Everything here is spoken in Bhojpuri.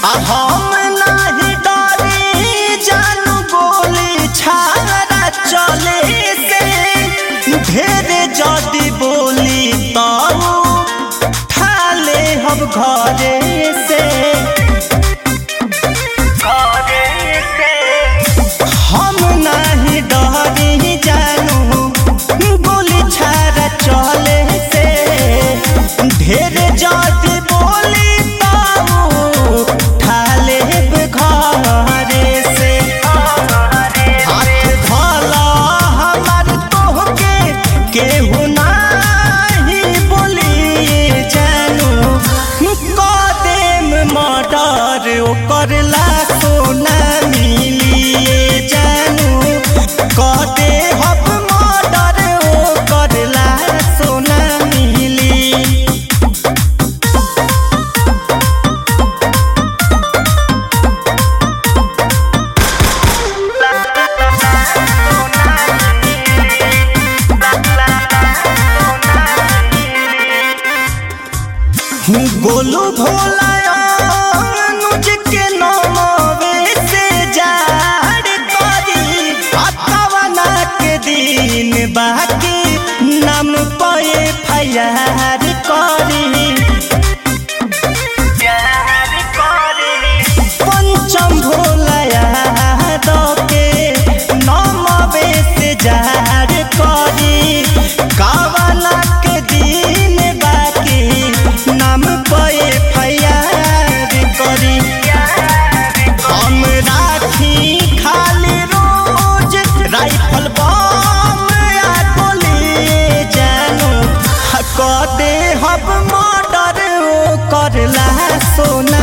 हम नाही डरी जानू गोली छाड़ा चले से ढेर जदी बोली तो ठाले हम घरे से हम नाही डरी जानू गोली छाड़ा चले से ढेर जदी बोली केहू नाही बोली जानू कदेम मर्डर ओकरला सोना मिलिए जानू कदे हब मर्डर ओकरला सोना मिली गोलू भोला अनुज के नमवे से जाड़ करी अतवना के दिन बाकी नाम पे फैयार करी पंचम भोला यादव के नमवे से जाड़ करी कावना के दिन बाकी नाम पे फैयार करी हम राखी खाली रोज राइफल बम या गोली जानू कदे हब मर्डर करला सोना